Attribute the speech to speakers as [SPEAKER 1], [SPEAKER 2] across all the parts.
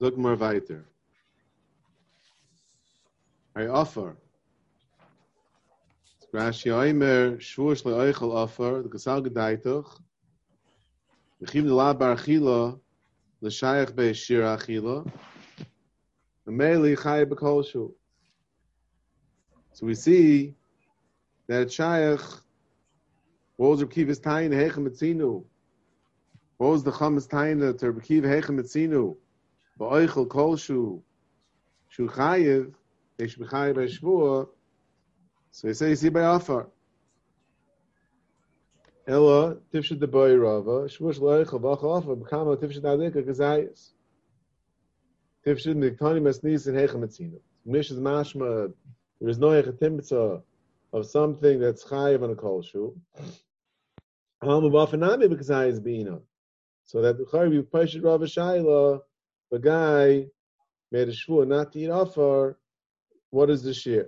[SPEAKER 1] Look more weiter. I offer. Rashi Oimer, Shvur Shle Oichel offer, the Kasal Gedaitoch, V'chim de La Bar Achila, L'shayach Be Shir Achila, Ameli Chai B'Kol Shu. So we see that Shayach, what was Reb Kiva's Taina Hechem Etzinu? What was the Chamas Taina to Reb Kiva Hechem Etzinu? Ba'oichel Kol Shu, Shu Chayiv, Eish B'Chayiv Ha'Shvua. So he says, you see by offer. Ella, Tifshid the Boy Rava, Shvush Loichel, Bach offer, B'Kama, Tifshid Adika, Gazayas. Tifshid Miktani Masnis and Hechem Etzinu. Mish is mashma, there is no Hechetimtza of something that's Chayiv on a Kol Shu. Halma B'Afanami, B'Kazayas B'Ina. So that the Chayiv, Pashid Rava Shaila, the guy made a Shvu not to eat offer, what is the shear?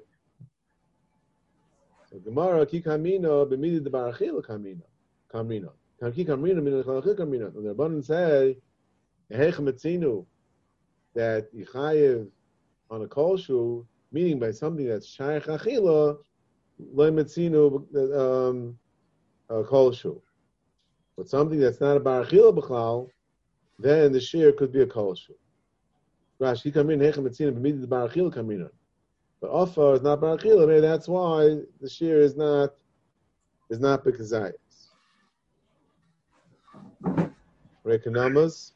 [SPEAKER 1] Gemara ki kamina b'midi de barachil kamina ki kamina min barachil kamina. And the abundance say hechem etzinu that yichayev on a kol shu, meaning by something that's shayach achila lo metzinu kol shu. But something that's not a barachil b'chlal, then the shear could be a kol shu. Rashi ki kamina hechem etzinu b'midi de barachil kamina. But offer is not barachila. Maybe that's why the shear is not bekazayis. Rekanamas.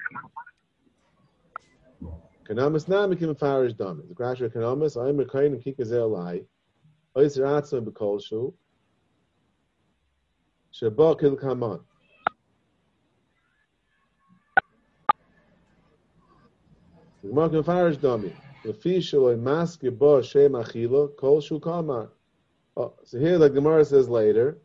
[SPEAKER 1] Kanamas now became farish dami. The crash rekanamas. I'm rekayin and kikazel lai. Ois ratzon bekol shu. Sheba kil kaman. The gemara became farish dami. So here the Gemara says later.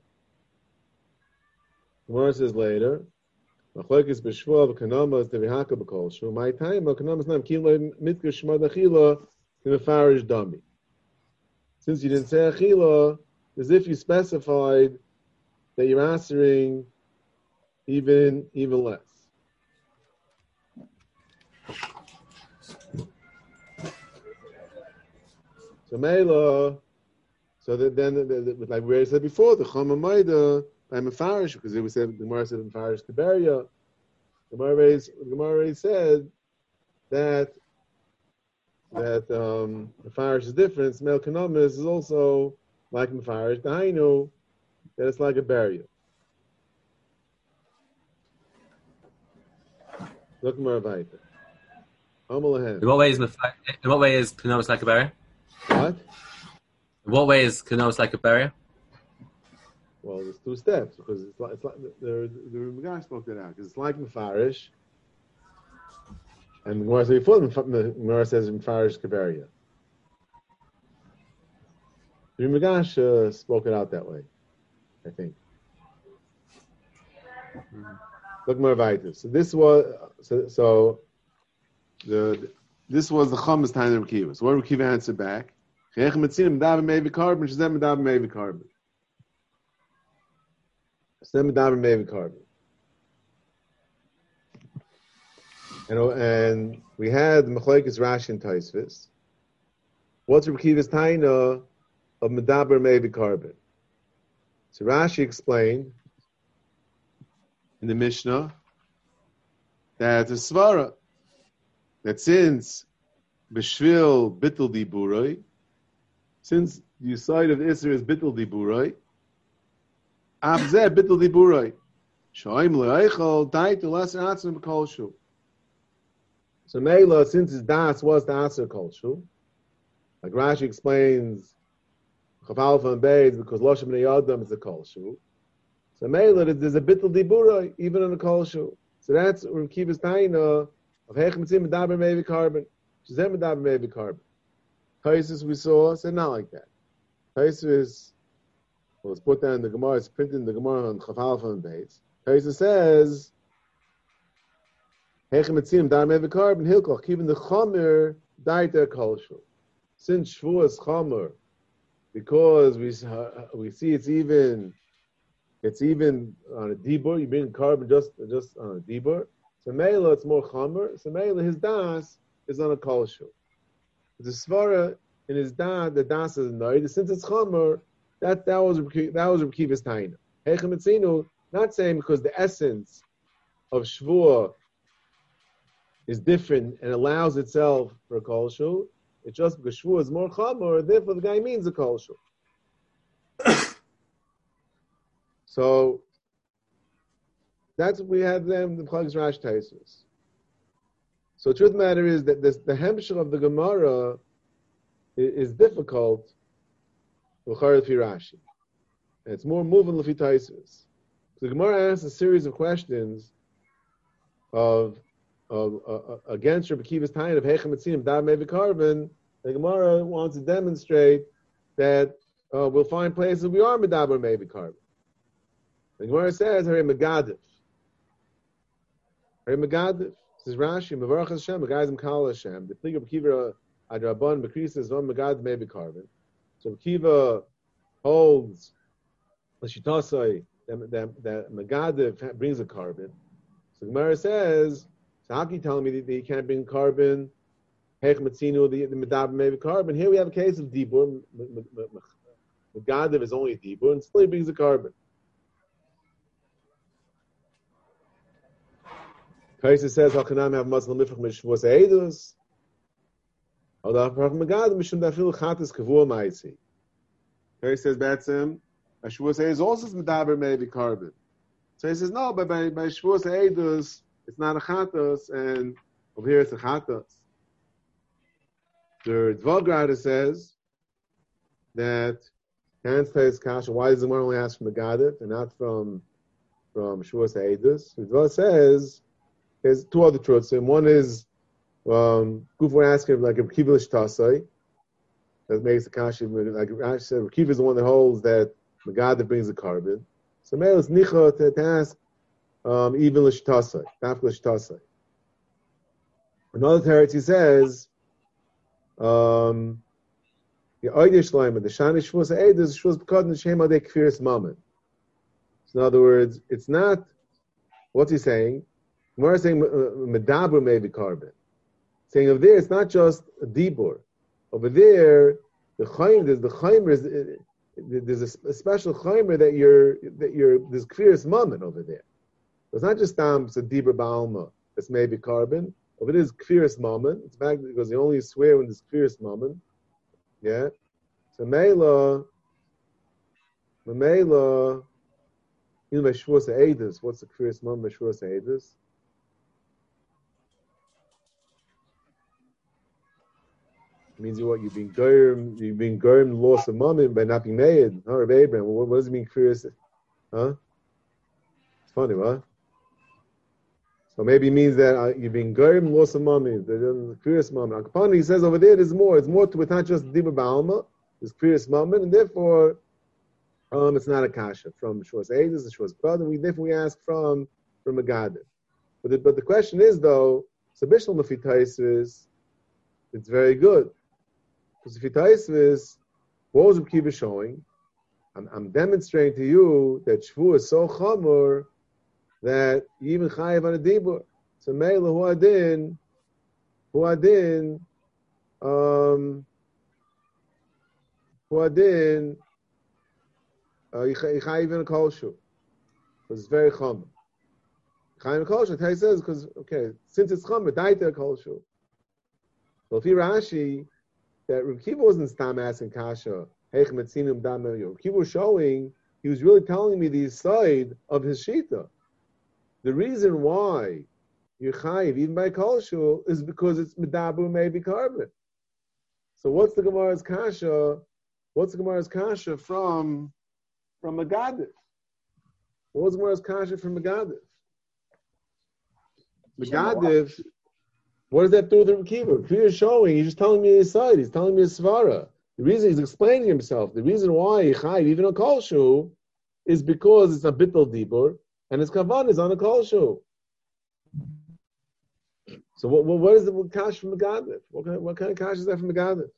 [SPEAKER 1] Machlokes b'shvua v'kanama is devihaka b'kol shu. My time v'kanama is not kilo mitka shmad achila k'mefarish dami. Since you didn't say achila, as if you specified that you're answering even less. So Mela, so that then, like we said before, the Chama Maida by Mefarish, because it was said the Gemara said Mefarish Tiberia. The Gemara already said that Mefarish is different. Smel Kanamis is also like Mefarish. The Hainu that it's like a burial. Look more about it.
[SPEAKER 2] In what way is Kanamis like a burial?
[SPEAKER 1] What?
[SPEAKER 2] In what way is Kanamis like a barrier?
[SPEAKER 1] Well, there's two steps because it's like the Rimagash spoke that out because it's like Mefarish, and the Gemara says before the Gemara says Mefarish Kabaria. The Rimagash spoke it out that way, I think. Look more vital. So this was this was the Chamas time of Kiva. So what did Kiva answer back? Hechem etzinim medaber mevi carbon. Shezem medaber mevi carbon. Shezem medaber mevi carbon. And we had Machlokes Rashi and Tosfos. What's Reb Kiva's taina of medaber mevi carbon? So Rashi explained in the Mishnah that the svara that since b'shvil bittul diburoi, since the side of the Isra is bittul diburoi, abzeh bittul diburoi, shoim le'eichel daitu lesser atzim b'kol shu. So Mela, since his das was the answer kol shu, like Rashi explains, Chavalfa and Beis, because Loshem and Yadam is a kol shu. So Mela, there's a bittul diburoi even on a kol shu. So that's Reb Kiva's taina of Hechem Etzim medaber mevi carbon. Shezem medaber mevi carbon. Taisus we saw said not like that. Taisus was put down in the Gemara. It's printed in the Gemara on Chafalfa and Beis. Taisus says Hechem Etzim medaber mevi carbon. Hilkoch even the Chomer died their kolshu. Since Shavuos Chomer, because we see it's even on a dibur. You bring carbon just on a dibur. So Mela, it's more Chomer. So Mela, his das is on a Kol Shul. The Svara in his das, the das is Noid. Since it's Chomer, that was Reb Kiva's Taina. Heichem Etzinu, not saying because the essence of Shvuah is different and allows itself for a Kol Shul. It's just because Shvuah is more Chomer, therefore the guy means a Kol Shul. So that's what we had them, the Plugs Rash Taisus. So the truth of the matter is that the hemshech of the Gemara is difficult with L'fi Rashi. And it's more moving L'fi Taisus. So the Gemara asks a series of questions of against Rabbi Kiva's time of Heichem Etzinim Dav Mevi Karban. The Gemara wants to demonstrate that we'll find places we are Medaber Mevi Karban. The Gemara says, Hare Megadif. Hare Megadif. This is Rashi, Mevarach Hashem, Megazim Kal Hashem. The Plig of Kiva Adrabon, Mekris is one Megad Mevi Karban. So Kiva holds the Shitasai that Megadif brings a carbon. So the Gemara says, so how can you tell me that you can't bring carbon? Heich Metzinu, the Medaber Mevi Karban. Here we have a case of Dibur. Megadif is only a Dibur, and still he brings a carbon. Kaisa says, "Hachanam have Muslim mifrach mishvos eidus." Although from Megadif mishum dafil chatas kavua ma'isi. Kaisa says, "Batzim, shvos eidus also is medaber maybe carbon." So he says, "No, but by shvos eidus, it's not a chatas, and over here it's a chatas." The Dvagrada says that Hans Tais Kasha. Why does the Gemara only ask from Megadif and not from shvos eidus? The Dvagrada says. There's two other truths. And one is, Gufo asking like a Kiva L'Shtasai, that makes the Kashi, like Rashi said, Kiva is the one that holds that Megadif brings the carbon. So Meil is Nicha to ask, even L'Shtasai, Daf L'Shtasai. Another teretz he says, the Oydish Shloimeh, the Shani Shvus Eidus, Shvus B'Kod N'Shem Adei Kfiris Mammon. So in other words, it's not, what's he saying? We're saying medaber maybe carbon. Saying over there, it's not just a dibur. Over there, there's a special chaymer that you're there's clearest moment over there. It's not just it's a dibur ba'alma that's maybe carbon. Over there is clearest moment. It's back because you only swear when there's clearest moment. Yeah. So meila, you know, Shvus Eidus. What's the clearest moment? Shvus Eidus. It means you're being germ loss of mammon by not being made. Huh, Rabbi Abraham, what does it mean curious? Huh? It's funny, what? So maybe it means that you're being germ loss of mammon, the curious mammon. Akapani, he says over there, there's more. It's more to it, not just Dibur Ba'alma, there's curious mammon, and therefore, it's not a kasha from Shvus Eidus and Shvus B'Kod, and therefore we ask from Megadif. But the question is though, so Bishlam L'fi Taisvis, it's very good. Because if you taisvis, what was Reb Kiva showing? I'm demonstrating to you that Shvu is so chamor that you even chayiv on a dibur. So meila huadin, you chayiv in a kol shu. Because it's very chamor. Chayiv in a kol shu, Tai says, because, okay, since it's chamor, daita a kol shu. So if you Rashi, that Reb Kiva wasn't stam asking kasha, Heich Metzinum Dam Mevi. Reb Kiva was showing, he was really telling me the side of his shita. The reason why you're chayiv, even by kol shul, is because it's medaber maybe carbon. So what's the Gemara's kasha? What's the Gemara's kasha from Megadif? What was the Gemara's kasha from Megadif? Megadif. What does that do with Reb Kiva? Reb Kiva is showing, he's just telling me his side, he's telling me his svara. The reason he's explaining himself, the reason why he chayiv even a kol shu is because it's a bittul dibur and his kavan is on a kol shu. So what is the kash from Megadif? What kind of kash is that from Megadif?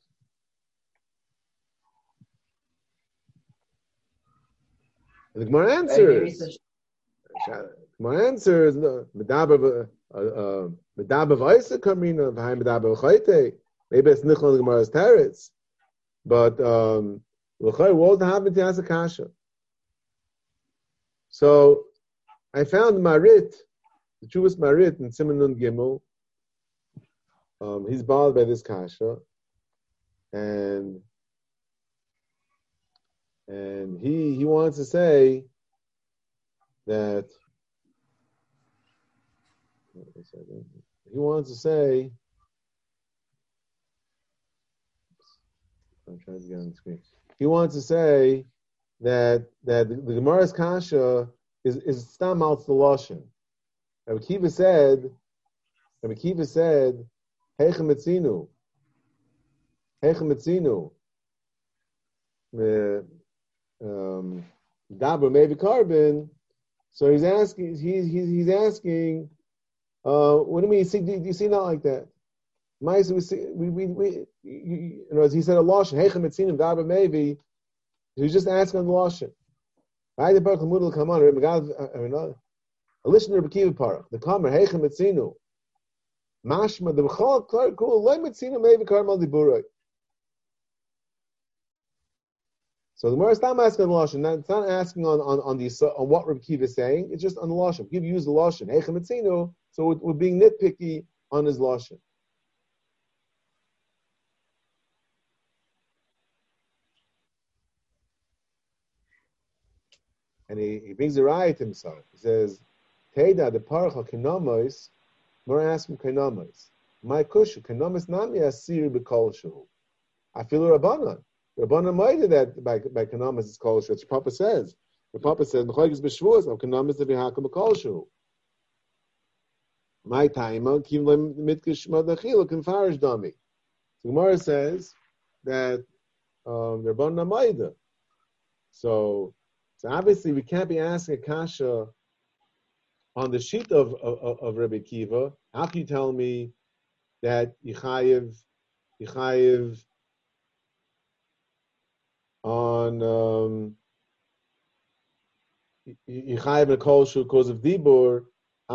[SPEAKER 1] And the Gemara answers. Medaber Medaber v'ayse kamina v'hay medaber v'chayte. Maybe it's nichol Gemara's teretz, but l'chay what happened to ask kasha? So I found Marit, the Chuvas Marit in Siman Nun Gimel. He's bothered by this kasha, and he wants to say that he wants to say. I'm trying to get on the screen. He wants to say that the Gemara's kasha is stam out the lashon. Rabbi Kiva said, Heichem etzinu, Dabra maybe carbon. So he's asking. He's asking. What do you mean? Do you see not like that? We see. As he said a lashon. Heichem etzinu Dabra maybe. He's just asking on the lashon. Right? The Baruch Hu come on. A listener of Kiva Parach. The Kamer Heichem etzinu. Mashma the B'chol Kol Lem etzinu maybe Karmal Diburei. So the Gemara is not asking on the lashon. It's not asking on what Rabbi Kiva is saying. It's just on the lashon. Kiva used the lashon Heichem etzinu, so we're being nitpicky on his lashon. And he brings a riot himself. He says, Teda the parach hakinamos, more ask him kinamos. My kusha kinamos nami asir b'kolshu. I feel a rabbanon. Rabbanon might do that by kinamos is kolshu. Which Papa says. The Papa says b'choigis b'shvuos of kinamos to be hakim b'kolshu. My time kim lem mitkish madachil kinfarish dami. The Gemara says that Rabbanon might do. So obviously we can't be asking a kasha on the sheet of Rabbi Kiva. How can you tell me that Yechayev on Yechayev and Kolshu because of Dibur?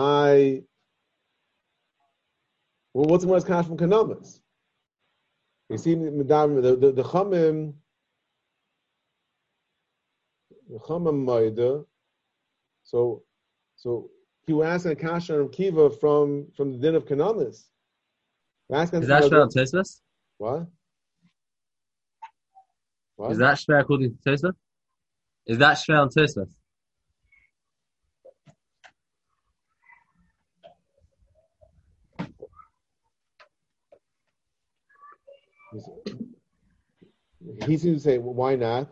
[SPEAKER 1] What's the most kasha from Kanamas? You see, the Chamim. So he was asking a kasha of Kiva from the din of Kanamis.
[SPEAKER 2] Is that Shver on Tosfos?
[SPEAKER 1] What?
[SPEAKER 2] Is that Shver according to Tosfos? Is that Shver on Tosfos?
[SPEAKER 1] He seems to say, well, why not?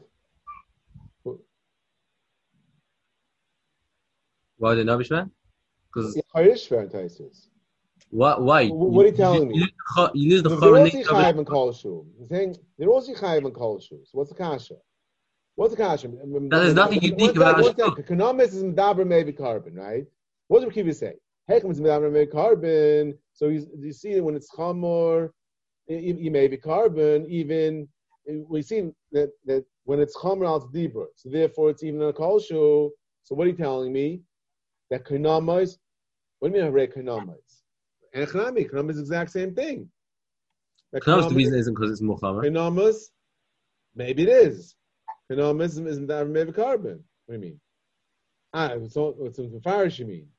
[SPEAKER 2] Why did it not be Shver? Because
[SPEAKER 1] it is Shver in Tosfos.
[SPEAKER 2] Why?
[SPEAKER 1] What are you telling me?
[SPEAKER 2] You lose the
[SPEAKER 1] They're also Chayiv and Kolshu. He's saying they're also Chayiv and Kolshu. So what's the kasha?
[SPEAKER 2] There's nothing unique about it.
[SPEAKER 1] Kanamis is Medaber maybe carbon, right? What does Kiva say? Heichem is Medaber maybe carbon. So you see that when it's Chamor, you may be carbon. Even we see that when it's Chamor, it's Dibur. So therefore, it's even a Kolshu. So what are you telling me? That Kanamis. What do you mean Harei Kanamis? And Kanamis is the exact same thing.
[SPEAKER 2] Kanamis, the reason isn't because it's Muhammad.
[SPEAKER 1] Kanamis, maybe it is. Kanamis is Medaber maybe carbon. What do you mean? So what's the Farish you mean?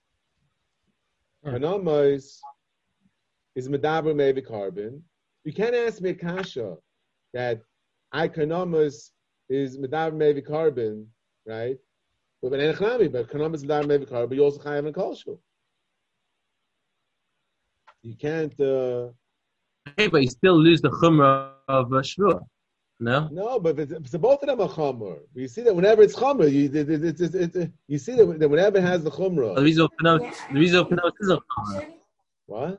[SPEAKER 1] Kanamis is Medaber maybe carbon. You can't ask me a kasha that Kanamis is Medaber maybe carbon, right? But Kanamis is Medaber maybe carbon, but you also Chayav and Kolshu. You can't.
[SPEAKER 2] Hey, but you still lose the chumrah of Shvua. No.
[SPEAKER 1] No, but so both of them are chumrah. You see that whenever it's chumrah, you see that whenever it has the chumrah.
[SPEAKER 2] The reason of Kanamis is a chumrah.
[SPEAKER 1] What?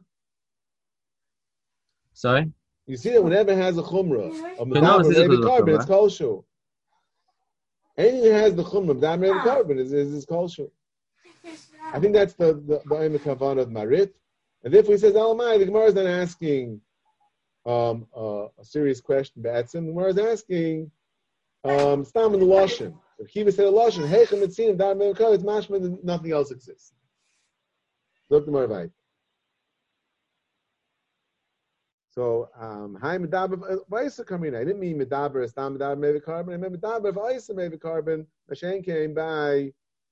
[SPEAKER 2] Sorry.
[SPEAKER 1] You see that whenever it has a chumrah of Medaber maybe carbon, it's Kolshu. Anything that has the chumrah of Medaber maybe carbon is Kolshu. I think that's the Omer Kavan of Marit. And therefore he says, Elamai, the Gemara is not asking a serious question, Batsim. The Gemara is asking, Stam in the Lashon. If Kiva said a Lashon, Heichem Etzinu, Dar Me'ukah, it's mashma, nothing else exists. Look the more right. So, hi medaber v'isa kamina. I didn't mean medaber estam medaber maybe carbon. I meant medaber v'isa maybe carbon. Mashen came by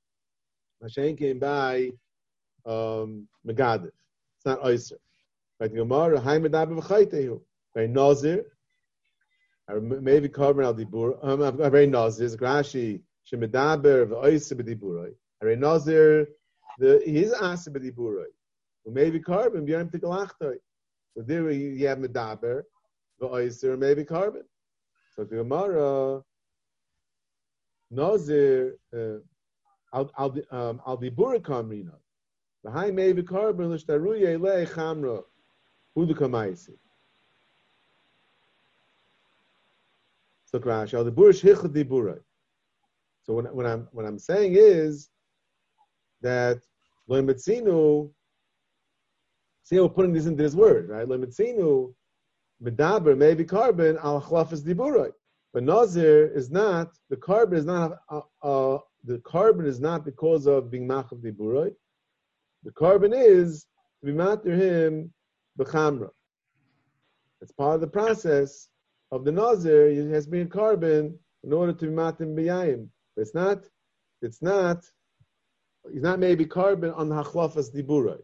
[SPEAKER 1] Megadif. It's not Oyster. Right? The Gemara, hi medaber v'chaytehu. Very nazir. Maybe carbon al dibur. Very nazir. It's Rashi. Shemedaber v'oyser b'diburoi. Very nazir. His asa b'diburoi. Maybe carbon b'yam tikalachtai. So there you have medaber v'oyser maybe carbon. So the Gemara nazir al dibur kamrina. The high maybe carbon l'shtaruye le chamra hudu kamaisi. So Rashi al dibur shich diburoi. So what I'm saying is that lo metzinu. See, we're putting this into this word, right? Lo metzinu medaber maybe carbon al chlafas diburoi. But nazir is not the carbon is not because of being machav diburoi. The carbon is to be matir him b'chamra. It's part of the process of the nazir. It has been carbon in order to be matir b'yayim. It's not. He's not maybe carbon on the hachlafas diburoi.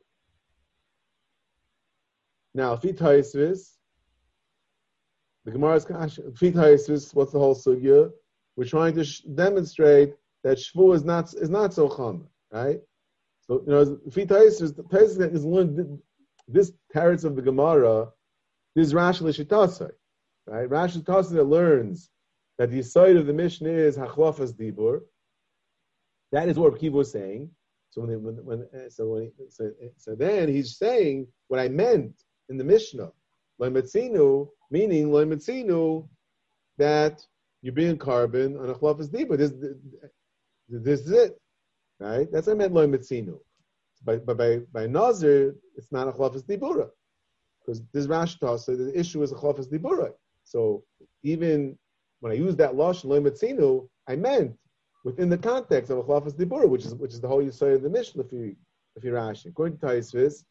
[SPEAKER 1] Now, fi taisvis, the Gemara's fi taisvis. What's the whole sugya? We're trying to demonstrate that shvu is not so chomer, right? So fi taisvis is learned this teretz of the Gemara. This is Rashi l'shitasai, right? Rashi l'shitasai that learns that the side of the Mishnah is hachlafas dibur. That is what Kiva was saying. So then he's saying what I meant in the Mishnah, lo metzinu, meaning lo metzinu that you're being carbon on a chlafas dibur. This is it, right? That's what I meant lo metzinu. But by nazir, it's not a chlafas dibura, because this Rashi tells us the issue is a chlafas dibura. So even when I use that lashon lo metzinu, I meant within the context of a chlafas dibura, which is the whole yisod of the Mishnah. If you Rashi, according to Taisvis,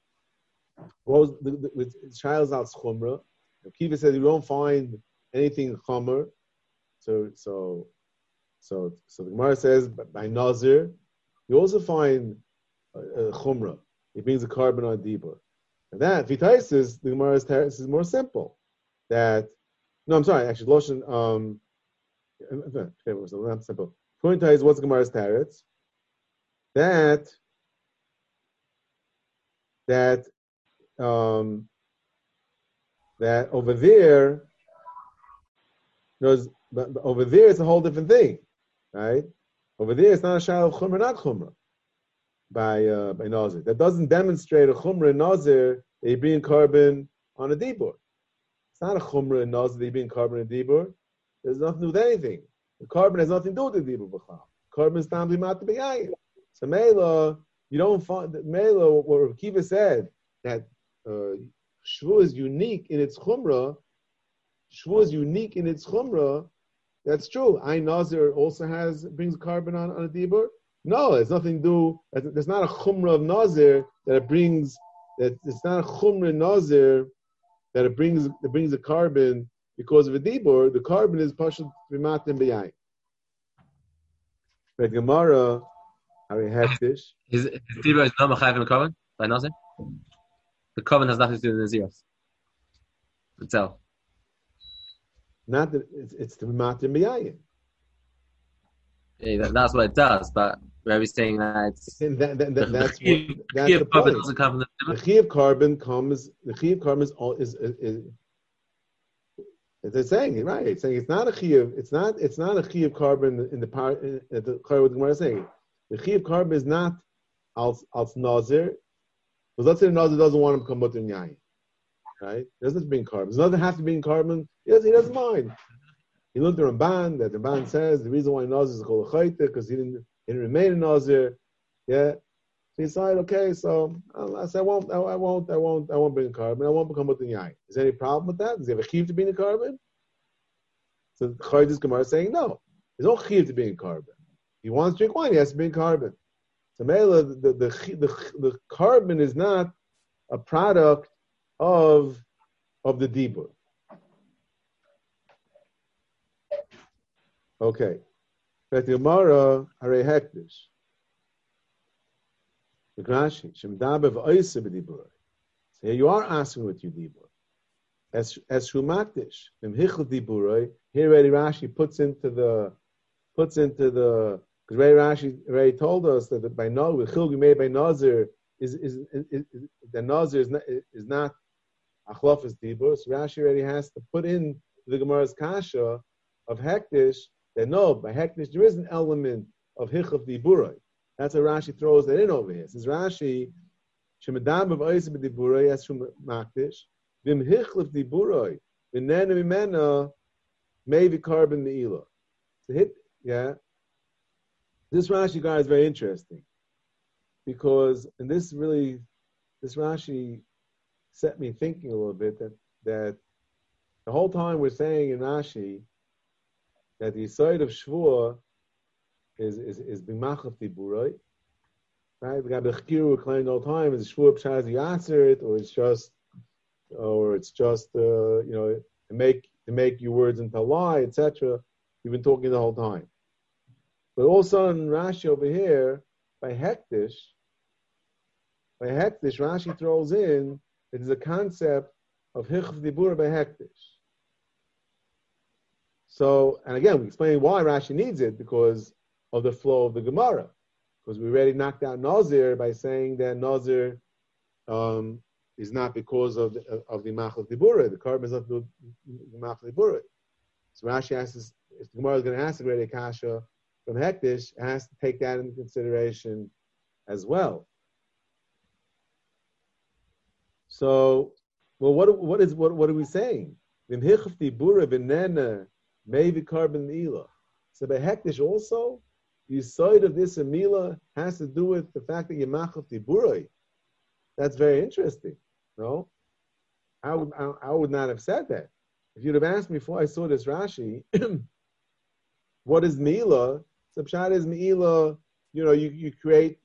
[SPEAKER 1] with Shailas al chumra, Kiva said you don't find anything chomer. So the Gemara says by nazir, you also find chumra. It means a carbon on dibur. And that vitaisis, the Gemara's teretz is more simple. Actually loshen not simple. Point is what's the Gemara's teretz? That over there, over there it's a whole different thing, right? Over there it's not a shayla of chumrah, not chumrah by nazir. That doesn't demonstrate a chumrah in nazir that you're being carbon on a dibur. It's not a chumrah in nazir that you're being carbon on a dibur. There's nothing to do with anything. The carbon has nothing to do with the dibur b'chal. Carbon is tam b'mat b'yayim. So Mela, you don't find that Mela. What Rav Kiva said that shvu is unique in its chumrah. Shvu is unique in its chumrah. That's true. Ein nazir also brings carbon on a dibur. No, it's nothing to do. There's not a chumrah of nazir that it brings. That it's not a chumrah nazir that it brings a carbon because of a dibur. The carbon is pashut b'matim b'yayim. But Gemara, Hari Hektish.
[SPEAKER 2] His dibur is not mechayev in the carbon by nazir. The carbon has nothing to do with the naziros itself.
[SPEAKER 1] Not that it's the matim b'yayim.
[SPEAKER 2] Yeah, that's what it does, but where we're saying that it's
[SPEAKER 1] that's the
[SPEAKER 2] carbon
[SPEAKER 1] point.
[SPEAKER 2] doesn't come from
[SPEAKER 1] The chi of carbon comes. The chi of carbon is they're saying, right? It's saying it's not a chi of. It's not a chi of carbon in the part. The Gemara is saying the chi of carbon is not als nazir. Because let's say the nazir doesn't want him to come mutter in yayin, right? He doesn't bring carbon. He doesn't have to be in carbon. He doesn't mind. He looked at the Ramban, that the Ramban says the reason why Nazir is called a chayte because he didn't remain a Nazir. Yeah. So he decided, okay, so I said I won't bring carbon. I won't become with the yain. Is there any problem with that? Does he have a chiv to be in carbon? So Chaydi's Gemara is saying no. There's no chiv to be in carbon. He wants to drink wine, he has to be in carbon. So Mela, the carbon is not a product of the dibur. Okay. But the Gemara Harei Hektish. The Grashi Shemdaber v'Oyse b'Dibur. So here you are asking what you dibur. As Shumaktish V'Mhichel Diburoi. Here already Rashi puts into the because Rashi already told us that by no with chilgul made by Nazir is the Nazir is not achlofas dibur. So Rashi already has to put in the Gemara's kasha of hektish that no, by hektish there is an element of hichaf diburoi. That's how Rashi throws that in over here. It says Rashi shemedam of oisib diburoi as shumaktish vim hichlaf diburoi v'nena mimena maybe carbon meila. So hit. Yeah, this Rashi guy is very interesting because, and this Rashi set me thinking a little bit that the whole time we're saying in Rashi that the side of Shvuah is b'machaf diburoi, right? The Gabi Chkiru claimed the whole time is Shvuah b'shaz yatzert, or it's just to make your words into a lie, etc. We've been talking the whole time. But all of a sudden, Rashi over here, by hektish, Rashi throws in, it is a concept of hichv dibur by hektish. So, and again, we explain why Rashi needs it, because of the flow of the Gemara. Because we already knocked out Nazir by saying that Nazir is not because of the machal dibura. The carbon is not the machal dibura. So Rashi asks, if the Gemara is going to ask the great Akasha from Hektish, it has to take that into consideration as well. So, well, what are we saying? Maybe carbon ila. So by Hektish also, the side of this amila has to do with the fact that you're machaf diburoi. That's very interesting. No, I would not have said that. If you'd have asked me before I saw this Rashi, what is Meila? So Pshat is Meila, you create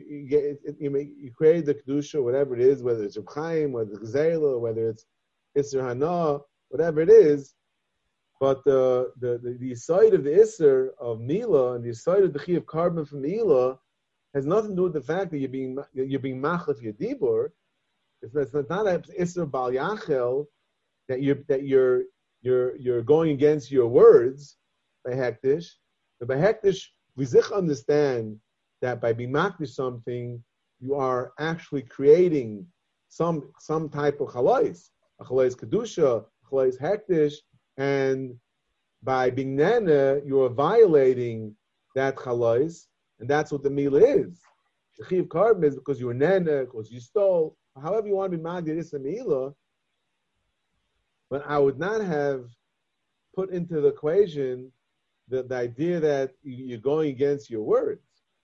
[SPEAKER 1] the Kedusha, whatever it is, whether it's Reb Chaim, whether it's Gzeila, whether it's Isser Hana, whatever it is. But the side of the Isser of Meila and the side of the Chi of carbon from Meila has nothing to do with the fact that you're being machlef your dibur. It's not an Isser Bal Yachel that you're going against your words by hektish. But by hektish, we zich understand that by being makdish something, you are actually creating some type of chalais, a chalais kedusha, a chalais hektish, and by being nana, you are violating that chalais, and that's what the mila is. The chi of carbon is because you were nana, because you stole. However you want to be magdi, this a mila. But I would not have put into the equation the idea that you're going against your words.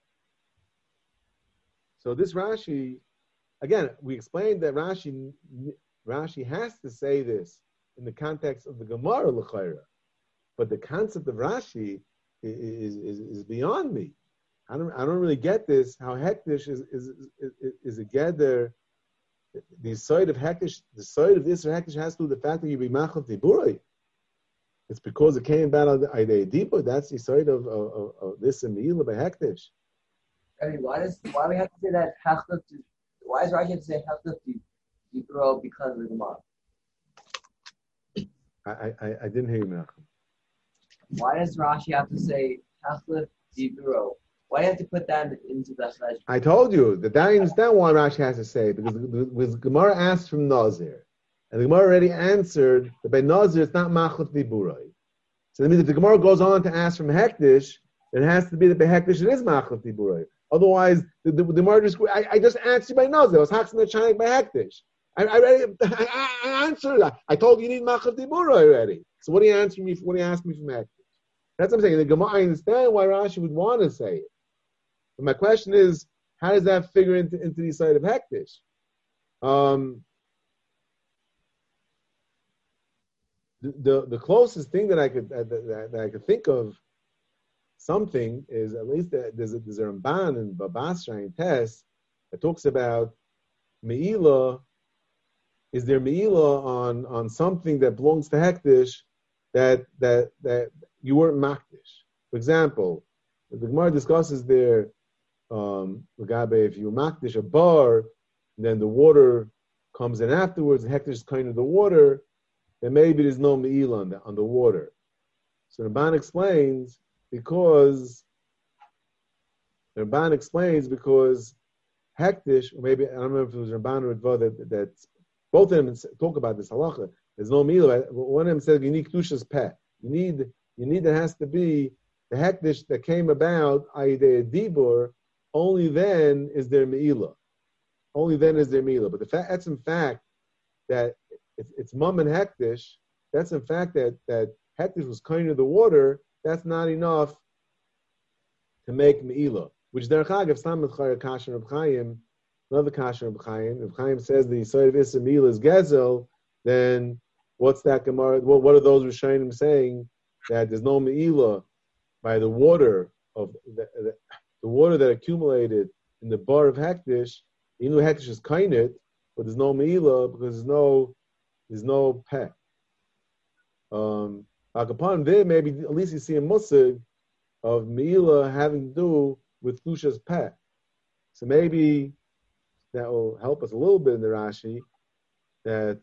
[SPEAKER 1] So this Rashi, again, we explained that Rashi has to say this in the context of the Gemara l'chayra, but the concept of Rashi is beyond me. I don't really get this. How hektish is a gather. The side of hektish, the side of this hektish has to do with the fact that you be machal tiburei. It's because it came about on the idea deeper. That's the side of this emila by hektish.
[SPEAKER 3] I mean, why we have to say that hechlef? Why does Rashi have to say hechlef diburo because of the Gemara?
[SPEAKER 1] I didn't hear you, Menachem.
[SPEAKER 3] Why does Rashi have to say hechlef diburo? Why do you have to put that into the cheshbon?
[SPEAKER 1] I told you that I understand why Rashi has to say it, because Gemara asked from Nazir, and the Gemara already answered that by Nazir it's not machlef diburai. So that means if the Gemara goes on to ask from Hektish, it has to be that by Hektish it is machlef diburai. Otherwise, the Gemara I just answered you by Nazir. I was haxing the Chanik by Hektish. I answered that. I told you need machlef diburai already. So what are you answering me? What are you asking me from Hektish? That's what I'm saying. The Gemara, I understand why Rashi would want to say it. But my question is, how does that figure into the side of hektish? The closest thing that I could think of something is at least there's a Ramban in Babasra in Tess that talks about Me'ilah. Is there Me'ilah on something that belongs to Hektish that you weren't Makdish? For example, the Gemara discusses there, if you Makdish a bar, then the water comes in afterwards, and Hektish is kind of the water, then maybe there's no Me'ilah on the water. So the Ramban explains because Hektish, or maybe I don't remember if it was Ramban or Ritva that both of them talk about this halacha. There's no Me'ilah. One of them said you need Kedusha's pet. You need there has to be the Hektish that came about, i.e. the Dibur. Only then is there Me'ilah. Only then is there Me'ilah. But that's in fact that it's Mum and Hektish. That's in fact that Hektish was kind of the water. That's not enough to make Me'ilah. Which Derech Agav, Stam Chayr Kasher Reb Chaim, another Kasher Reb Chaim. Reb Chaim says the Yisod of Issa Me'ilah is Gezel. Then what's that Gemara? What are those Rishonim saying that there's no Me'ilah by the water of the water that accumulated in the bar of Hektish? Even though Hektish is kainit, but there's no Me'ilah because there's no peh. Upon there, maybe at least you see a musig of Me'ilah having to do with Kusha's peh. So maybe that will help us a little bit in the Rashi. That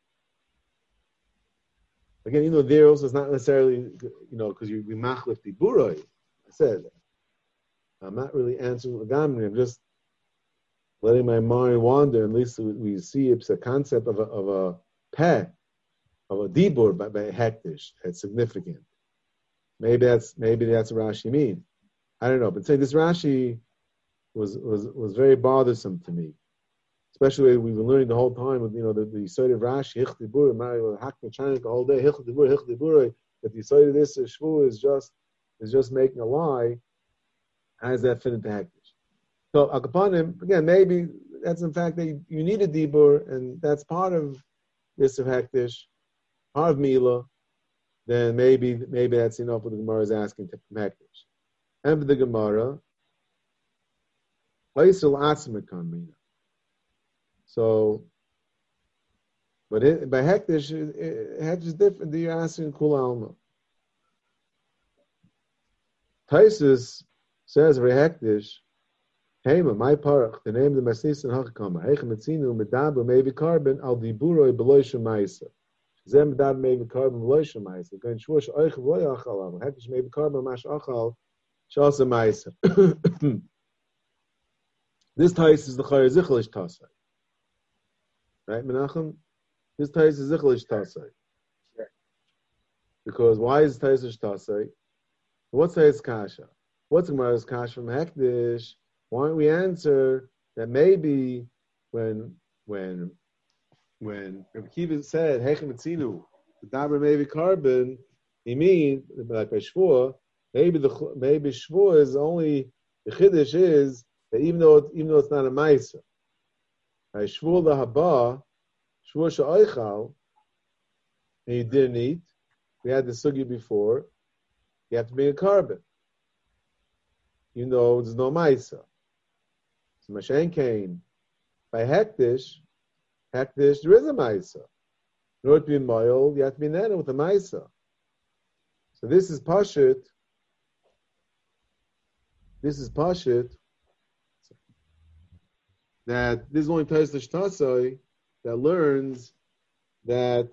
[SPEAKER 1] again, there also it's not necessarily because we machlif the buroi. I said I'm not really answering the gamri. I'm just letting my mind wander. At least we see it's a concept of a peh, of a dibur by hektish. It's significant. Maybe that's what Rashi means. I don't know, but say this Rashi was very bothersome to me, especially we've been learning the whole time with the sort of Rashi Hichdibur, the whole day Hichdibur, that the sort of this shvu is just making a lie. How does that fit into Hektish? So Akapanim, again, maybe that's in fact that you need a dibur, and that's part of this of Hektish, part of Mila. Then maybe that's enough what the Gemara is asking from Hektish. And for the Gemara, so, but by Hektish is different. You're asking Kula Alma. Taisus says for Hektish, Hema, my parach, the name of the Masnis and Hakama, Heichem Etzinu, Medabu, maybe carbon, Al Diburoi, Beloisha Maisa. Zem Medabu, maybe carbon, Beloisha Maisa. Going Shwosh, Oich, Beloy Achal, Hektish, maybe carbon, Mash Achal, Shalsa Maisa. This tais is the Chayr Zichlish Tasai. Right, Menachem? This tais is Zichlish Tasai.
[SPEAKER 3] Sure.
[SPEAKER 1] Because why is tais Tasai? What's tais Kasha? What's Gemara's Kasha from Hektish? Why don't we answer that maybe when Rabbi Kiva said Heichem Etzinu, the Dabra maybe carbon, he means like by Shvua, maybe Shvua is only the Chiddush is that even though it's not a Maisa, by Shvua lahaba, Shvua she'oichal, and you didn't eat. We had the sugi before. You have to bring a carbon, even though there's no Maisa. So Mashen came by Hektish, there is a Maisa. In order to be Moil, you have to be Nana with a Maisa. So this is Pashut. That this is only Taislish Tasai that learns that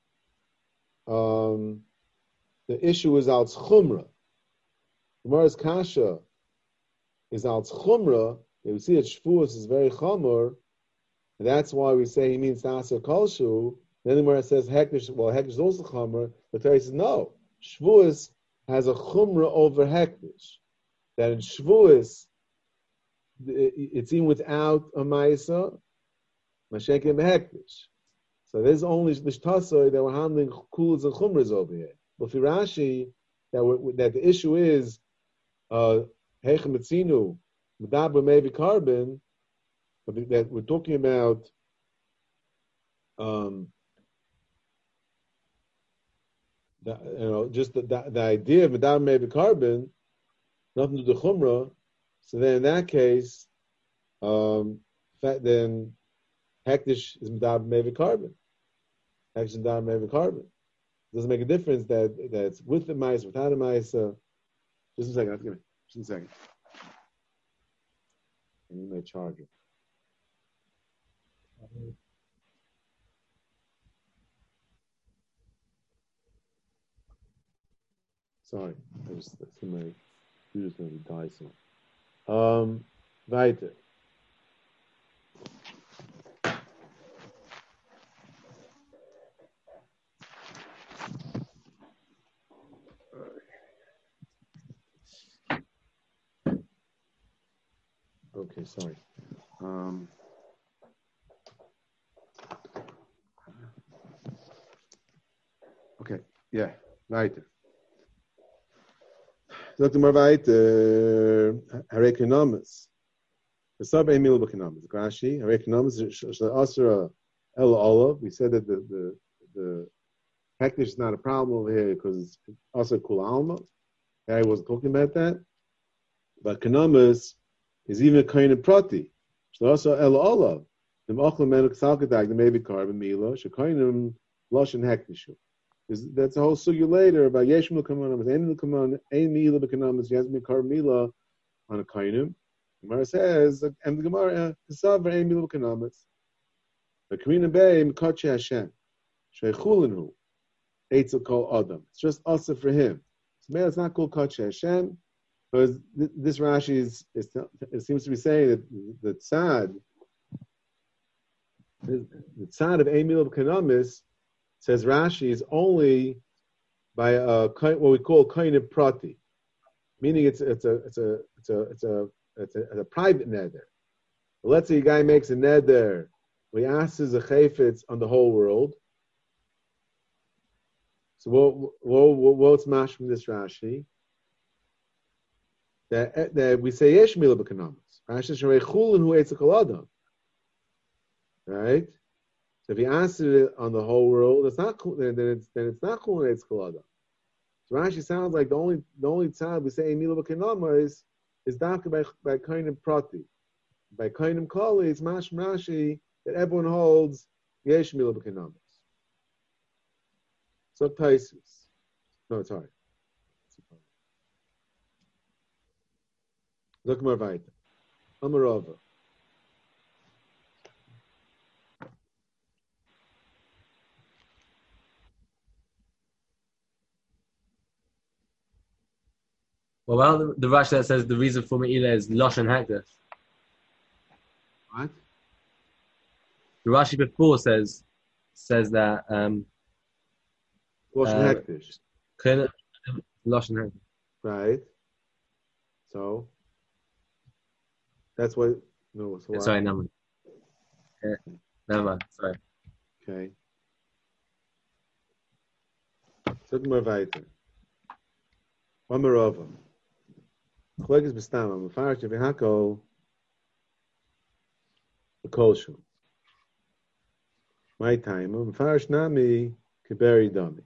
[SPEAKER 1] the issue is al Chumrah. Gemara's Kasha is al Chumrah. We see that Shvuos is very Chamor, and that's why we say he means Nasa Kolshu. Then the Gemara says Hektish, Hektish is also Chamor. The Torah says no. Shvuos has a Chumrah over Hektish. That in Shvuos, it's even without a Maisa, Mashenkim Hektish. So there's only Lishtasoi that we're handling Kulas and Chumras over here. But for Rashi, that the issue is Heichem Etzinu, Medaber maybe carbon, that we're talking about just the idea of Medaber maybe carbon nothing to do with the chumrah. So then in that case, then hektish is medaber mevi carbon. Hektish is medaber mevi carbon. It doesn't make a difference that it's with the mice, without the mice. Just a second. Give me. Just a second. I need my charger. Sorry, I see my computer's going to die soon. Weiter. Okay, sorry. Okay, yeah, weiter. Sagt mal weiter. Harekonomus. The sub emil bekonomus. Rashi. Harekonomus. Asra el olav. We said that the hektish is not a problem over here because it's also kul alma. I wasn't talking about that. But konomus is even a kind of prati. Also el olav. The ochel menuk salkadag. The maybe carbon mila. Shekainim loshen hektishu. That's a whole sugya later about yeshmul kamanim, ain't kamanim, ain't mila bekanamis, yasmin kar mila on a kainim. Gemara says, and the Gemara kasav ain't mila bekanamis. The Karina Bay mekachi Hashem, sheichulinu, eitzel kol adam. It's just asa for him. So maybe it's not called kachi Hashem, because this Rashi it seems to be saying that the tzad of ain't mila bekanamis. Says Rashi is only by what we call kind of prati, meaning it's a private neder. But let's say a guy makes a neder, he asks a chayfetz on the whole world. So what's mash from this Rashi? That we say yesh mila b'kanamis. Rashi sharei chulin hu eitzakol adam. Right. So if he answered it on the whole world, it's not cool. Then it's not cool. It's kolada. So Rashi sounds like the only time we say emila b'kenama is dafka by kind of prati, by kind of kali. It's mash Rashi that everyone holds yesh emila b'kenama. So Taisus. No, it's hard. Look more weiter. Amarava.
[SPEAKER 2] Well, the Rashi that says the reason for Me'ilah is Lashon Hekdesh.
[SPEAKER 1] What?
[SPEAKER 2] The Rashi before says that
[SPEAKER 1] Lashon Hekdesh.
[SPEAKER 2] Lashon Hekdesh.
[SPEAKER 1] Right. So that's what. No. So
[SPEAKER 2] sorry, never mind. Never mind. Sorry.
[SPEAKER 1] Okay. Sag mal weiter. Amarava. Kolegas b'stam, Mefarish v'hakol v'kolshu. My time, Mefarish nami kiberi dami.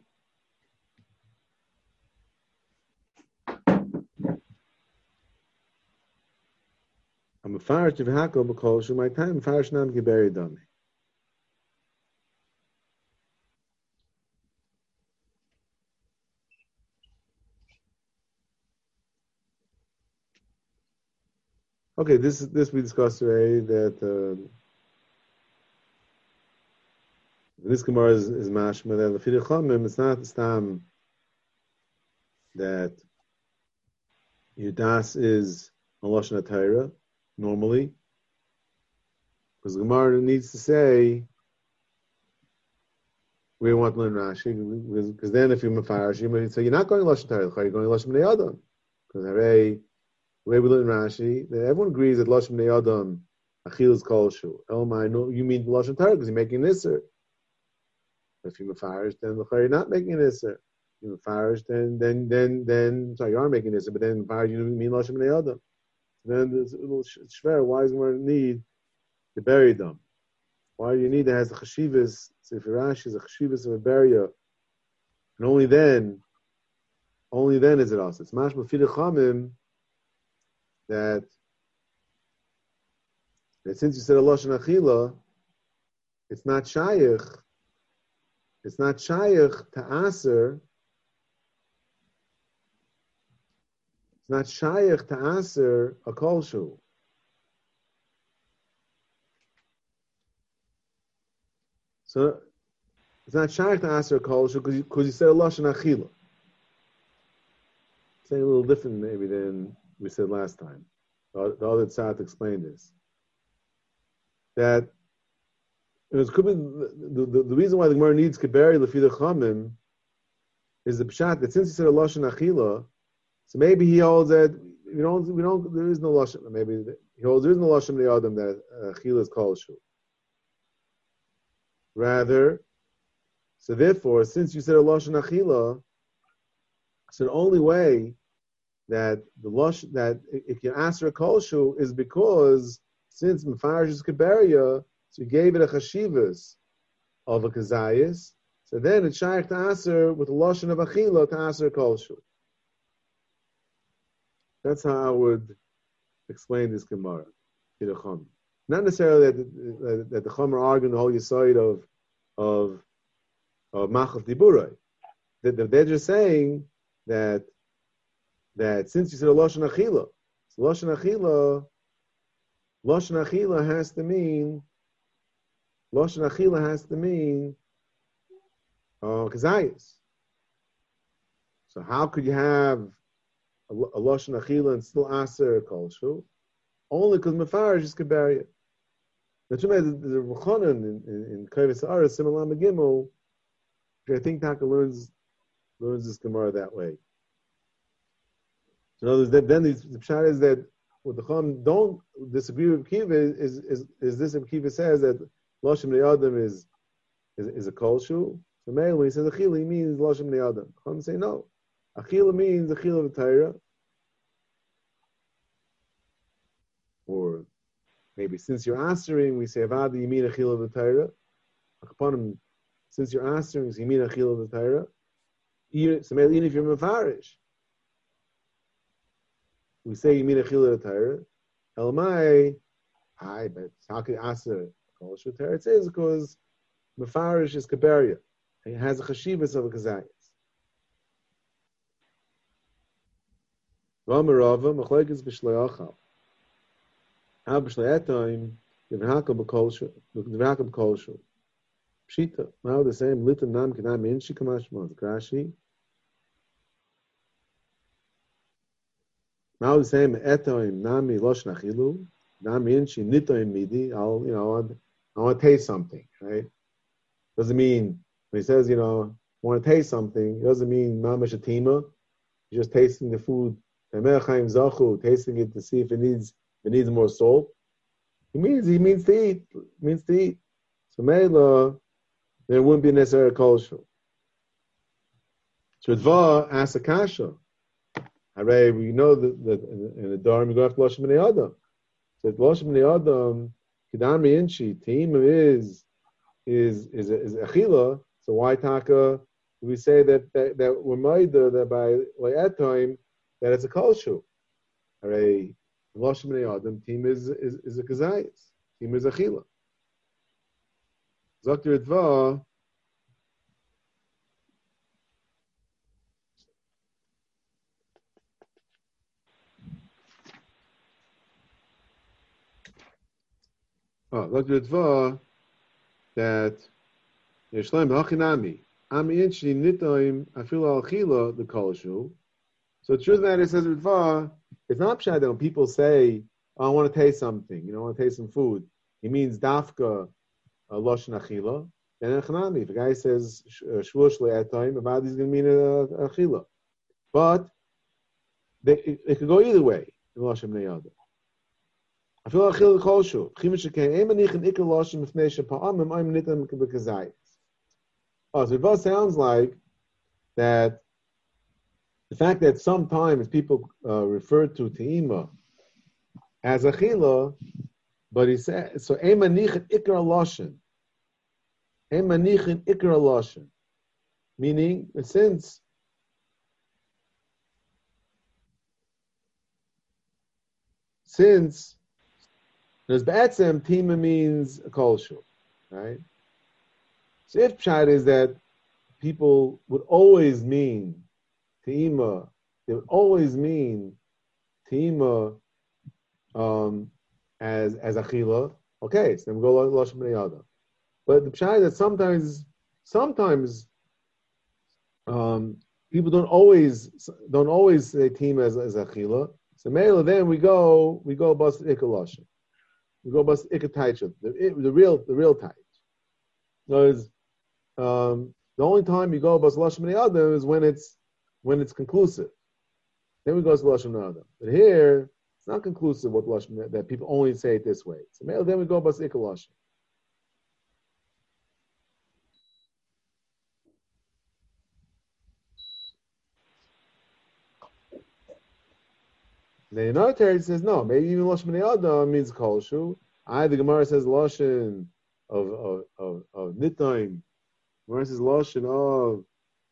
[SPEAKER 1] Mefarish v'hakol v'kolshu. My time, Mefarish nami kiberi dami. Okay, this we discussed already that this Gemara is mashma that the Fidei Chachamim it's not stam that Yudas is a Lashon HaTorah normally, because Gemara needs to say we want to learn Rashi because then if you're Mefarish, you might say you're not going Lashon HaTorah, you're going Lashon Bnei Adam because the way we learn Rashi, that everyone agrees that Lashon Bnei Adam Achil is kolshu. Elmai, no, you mean Lashon Torah because you're making an Isser. If you're Mefarish, then you're not making an Isser. You're Mefarish, then sorry, you are making an Isser, but then Mefarish, you mean Lashon Bnei Adam. Then it's a little shver. Why is there a need to bury them? Why do you need to have the chashivas? So if Rashi is a chashivas of a burial, and only then is it also. It's mashma Fidei Chachamim. that since you said a lashon achila, it's not shaykh. It's not shaykh to aser. It's not shaykh to aser a kolshu. So it's not shaykh to aser a kolshu because you said a lashon achila. Saying a little different maybe than we said last time. The other tzad explained this. That it could be the reason why the Gemara needs kiberi lefi the chamim is the pshat that since he said a lashon achila, so maybe he holds that we don't there is no lashon. Maybe he holds there is no lashon the adam that achila is called shu. Rather, so therefore, since you said a lashon achila, so the only way that the lush that if you answer a kol shu is because since mefarish is kiberia, so you gave it a chashivas of a kazayis, so then it's shaykh to answer with the lashon of achila to answer a kol shu. That's how I would explain this Gemara to the Chum. Not necessarily that the Chum are arguing the whole yesod of machal diburay. They're just saying that since you said a lashon achila, so lashon achila has to mean kazayis. So how could you have a lashon achila and still aser kolshu? Only because mefarish is kiberia. Now, the Rechanan in Kaivis Aris similar Megimel, I think Taka learns this Gemara that way. So in other words, then the pshat is that what the Chum don't disagree with Kiva is this if Kiva says that lashon b'nei is a kolshu. So maybe when he says achila, he means lashon b'nei adam. Chum say no. Achila means achila of Torah, or maybe since you're answering, we say avada you mean achila of Torah. Since you're answering, so you mean achila of Torah. So maybe even if you're mefarish, we say you mean achila of Torah. Elamai, but how can you answer kol shu Torah? It says because mefarish is kaberia. It has a chashivas of a kazayas. V'amarava machlekes b'shleiachal. How b'shleiatim d'v'hakam kol shu. Pshita. Now the same litan nam kedam inshi kamashma Rashi. Now the same etoim nami loshen achilu nami inshi nitoim midi. I want to taste something, right? Doesn't mean when he says want to taste something. It doesn't mean mamash atima. You're just tasting the food. Tasting it to see if it needs more salt. He means to eat. So Mela, there wouldn't be necessary kosher. Shudva asks a kasha. Hooray, we know that in the Dharm you go after lashon b'nei adam. So lashon b'nei adam, kedami inchi, team is achila. So why taka? We say that we're made that by at time that it's a kolshu. Hooray, lashon b'nei adam team is a kazayis. Team is achila. Zakir Dva. Zakir Dva that Yeshleim Hachinami Ami Inchi Nitoim Afil Achila the Kolshu. So the truth of that is, says Dva, it's not pshat when people say, I want to taste something, I want to taste some food. It means dafka lashon achila. And echanami, if a guy says shvush le'atayim, about he's going to mean achila. But it could go either way in lashon b'nei adam. I feel achila kolshu. Chimish shekei emanich and ikar lashon mifnei shepa'amim I'm nitam b'kazayis. Oh, so it both sounds like that the fact that sometimes people refer to te'ima as achila, but he said, so emanich ikar lashon. Emanich ikar lashon. Meaning, since since there's Ba'atzem, Tima means a kolshu, right? So if Pshat is that people would always mean Tima, they would always mean Tima as Achila, okay, so then we go Lashon B'nei Adam. But the Pshat is that sometimes people don't always say Tima as Achila. So Mela, then we go bus Ikalashon. We go bus Ikataicha, the real Taich. Because the only time you go bus Lashon B'nei Adam is when it's conclusive. Then we go to Lashon B'nei Adam. But here it's not conclusive with Lashon that people only say it this way. So Mela, then we go bus Ikalashon. Then another Terry says no. Maybe even Lashon B'nei Adam means kolshu. The Gemara says Lashon of Nitayim. Gemara says Lashon of.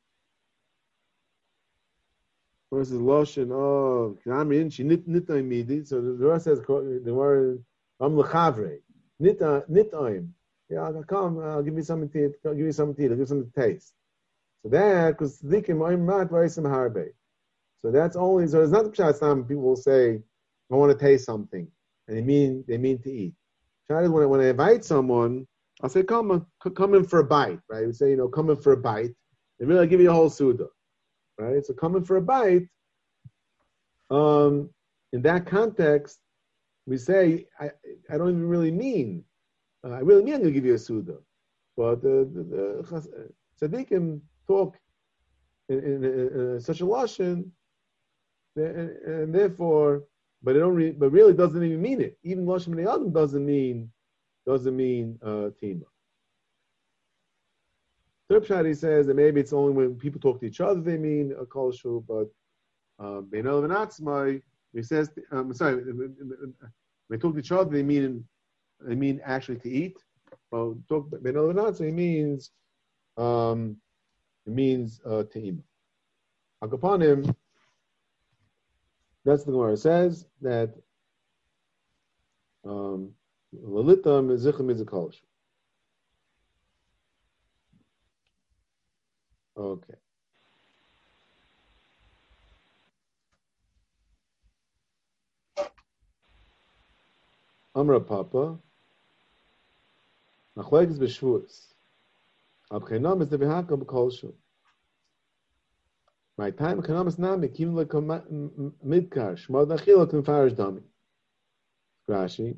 [SPEAKER 1] Gemara says Lashon of Knamrin. She Nitayim midi. So the Gemara says the Gemara Lechavre Nitayim. Yeah, I'll come. I'll give you something to eat. I'll give you something to taste. So that because Tzadikim I'm not very some harbe. So that's only, so it's not the Pshat time people will say, I want to taste something. And they mean to eat. Pshat is when I invite someone, I'll say, come in for a bite, right? We say, come in for a bite. And really, I give you a whole Suda, right? So come in for a bite. In that context, we say, I don't even really mean, I really mean I'm going to give you a Suda. But the Tzadikim talk in such a Lashon, and therefore, but really doesn't even mean it. Even Lashon B'nei Adam doesn't mean Tima. Third Pshat, he says that maybe it's only when people talk to each other they mean a kolshu, but Beinol v'Natzmai, he says, when they talk to each other they mean actually to eat. But talk Beinol v'Natzmai means Tima. Akapanim. That's the Gemara says that Lalitam is Zichim is a kolshu. Okay. Amra Papa. Nachleik is b'shvuos. Abchenam is the v'haka b'kolshu. My time kanam is nami kim le midkar shmod achila kim farish dami. Rashi.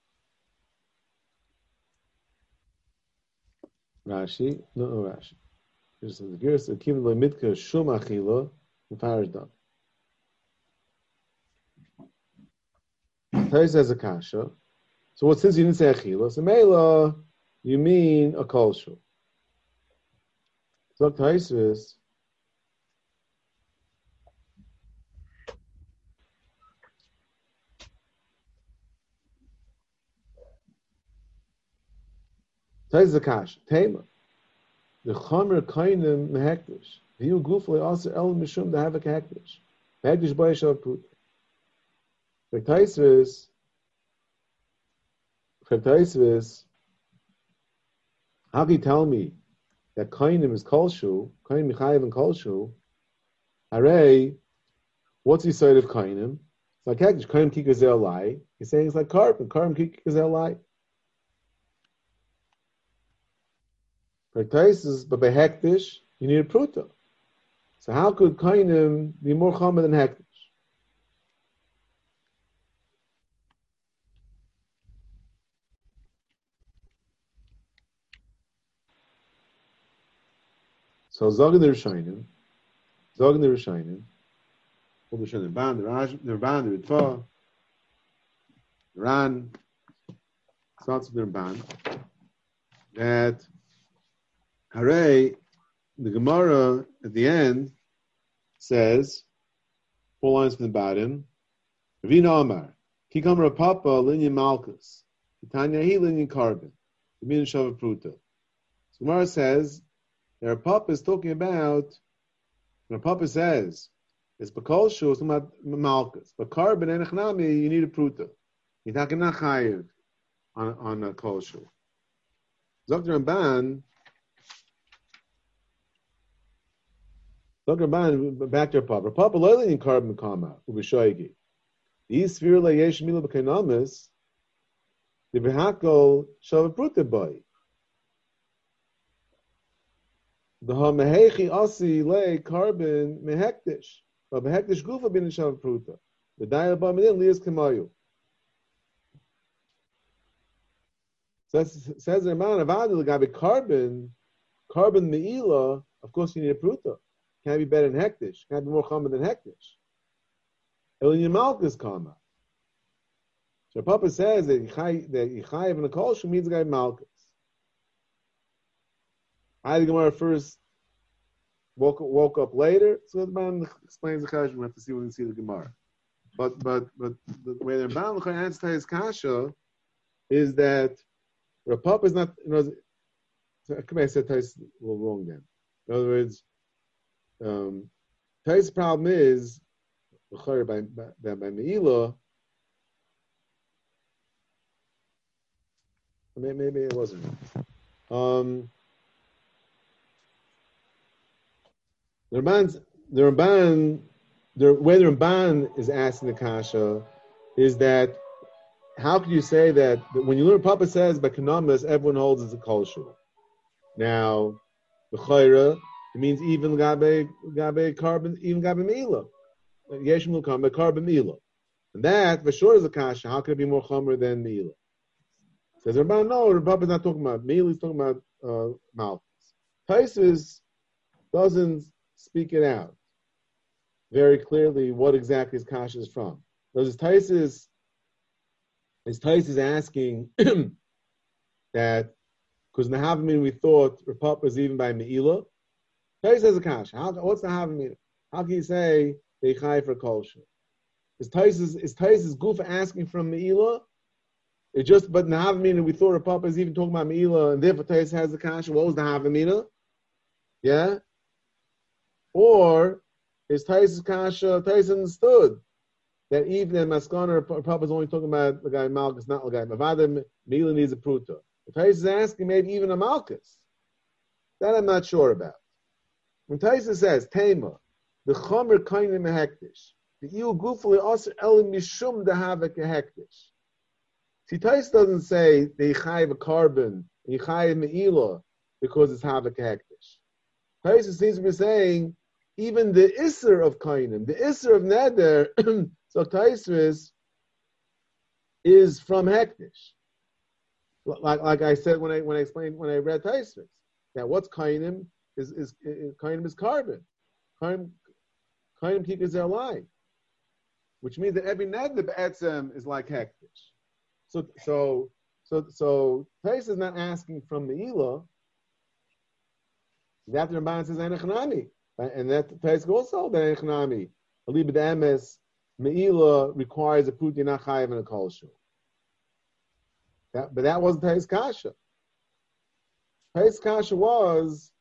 [SPEAKER 1] No Rashi. There's the gears of kim le midkar shum achila kim farish dami. Tais as a kasha. So what since you didn't say achila, so mela you mean a kolshu. So Tais is. Tais Zakash, Tema. The Chomer Kainim Mehektish. View Gufli also El Mishum to have a Hektish. Hektish by Shav Put. For Taisvis, how can you tell me that Kainim is Kolshu, Kainim Michayev and Kolshu? Hooray, what's the side of Kainim? It's like Hektish, Kainim Kikazel Lai. He's saying it's like Karp, and Karm Kikazel Lai. For Taisus, but by Hektish, you need a pruta. So how could Kainim be more common than Hektish? So Zog in the Rishonim, all the Rishonim, the Ramban, the Ritva, the Ran, starts with the Ramban, that Hooray, the Gemara at the end says, 4 lines from the bottom, Ravina Amar, Kikam Rapapa, Linyan Malkus, Tanya He, Linyan Carbon, the Min Shava Pruta. So Gemara says, that Rapapa is talking about, Rapapa says, it's Bakol Shu, it's about Malkus, but Carbon and Echnami, you need a Pruta. He's not going to chayiv on a kol shul. Dr. Ramban, back to Papa. Papa loyally in carbon kama ubishoigi. These sphere la yesh mila b'kainamis. The behakol shavapruta boy. The hamehechi asi le carbon mehektish. But mehektish gufa bin shavapruta. The dial ba midin lias kamayu. Says the amount of adil gabi carbon meila. Of course, you need a pruta. Can't be better than hektish. Can't be more common than hektish. Elin malchus kama. So Papa says that Yichayev and the Kolshu means the guy Malchus. I the Gemara first woke up later, so the man explains the Kasha. We have to see when we see the Gemara. But the way the Ramban answers his Kasha is that Papa is not. I said Tais a little wrong then. In other words, Tais' problem is by Meila. Maybe it wasn't. The way the Ramban is asking the kasha is that how could you say that when you learn Papa says by Kanamas everyone holds as a kolshu. Now the chayra it means even gabe carbon even gabe meila yeshmul carbon meila and that for sure is a kasha. How could it be more chomer than meila? Says Ramban, no, the Papa is not talking about meal, he's talking about Malchus. Taisus doesn't speak it out very clearly what exactly his kasha is from. Because Taisus is asking that, because in the Havamina we thought the Papa is even by Meila. Taisus has a kasha. What's the Havamina? How can you say they chai for kolsha? Is Taisus goof asking from Meila? It just, but in the Havamina, we thought the Papa is even talking about Meila, and therefore Tais has the kasha. What was the Havamina? Yeah? Or is Tais' kasha, Tais understood that even in Maskana, Papa is only talking about the guy Malchus, not the guy Mavada, Meila needs a pruta. If Tais is asking maybe even a Malchus, that I'm not sure about. When Tais says, Tema, the Chomer Kainim Hektish, the Iu Gufali Aser Elim Mishum Dahavik Hektish. See, Tais doesn't say they chayiv a carbon, they chayiv meila because it's havik hektish. Tais seems to be saying even the isser of kainim, the isser of neder, so Tais is from hektish. Like I said when I read Tais, that what's kainim is kainim is carbon. Kainim kikas their line, which means that every neder be'etzem is like hektish. So Tais is not asking from Meila. That the Ramban says Enechanami, and that Tais also that Enechanami. Alibid Emes Meila requires a pruti not chayiv and a kolshu. But that wasn't Tais kasha. Tais kasha was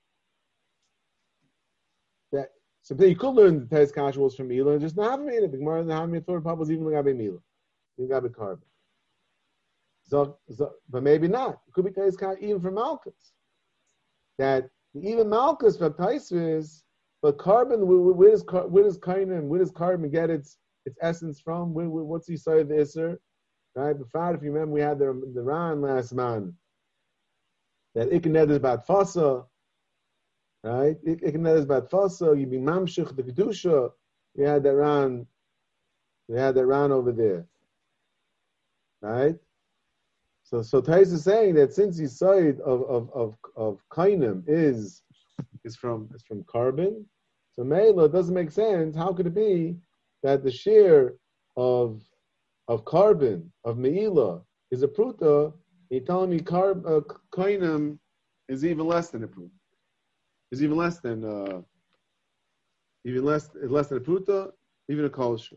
[SPEAKER 1] that so you could learn the Tais kasha was from Meila and just not have Meila. The Gemara and the Hamid thought Papa was even Gabe Meila, even Gabe carbon. So, but maybe not. It could be Tais even from Malchus. That even Malchus from Tais but carbon. Where does carbon get its essence from? What's the side of the Isser? Right. Before, if you remember, we had the Ran last man. That Ikened is about Fasa. Right. Ikened is about Fasa. You be Mamshich the Kedusha. We had that Ran. Over there. Right. So Tais is saying that since the side of kainim is from carbon, so Meila doesn't make sense. How could it be that the share of carbon of Meila is a pruta? You're telling me kainim is even less than a pruta. Is even less than a pruta, even a kolshu.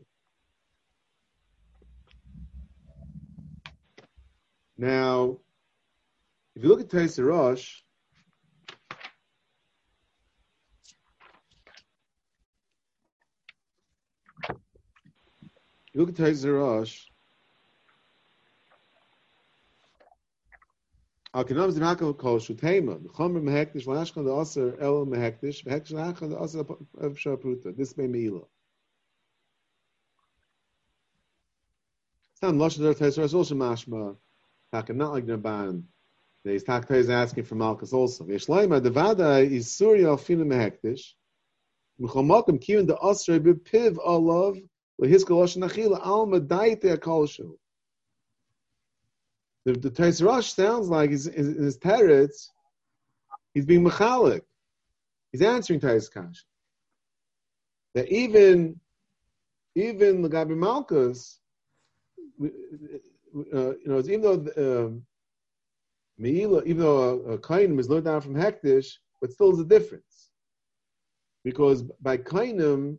[SPEAKER 1] Now, if you look at Tais Rosh, Al kinam zimaka kol shutema. The chomer mehektish lashkan the aser el mehektish. Mehektish lashkan the aser of shapruta. This may meila. It's not lashon der Teiser. It's also mashma. Taka not like Rabban. The Taka is asking for Malchus also. Yeshleima devada is surya alfina mehektish. Mechamakim kiyun the aser bepiv alav lehis koloshin achila alma daite akolshu. The Teiser Rosh sounds like in his teretz, he's being mechalik. He's answering Teiser Kash. That even the Gabi Malchus, even though Meila, even though a Kainim is learned down from Hektish, but still there's a difference. Because by Kainim,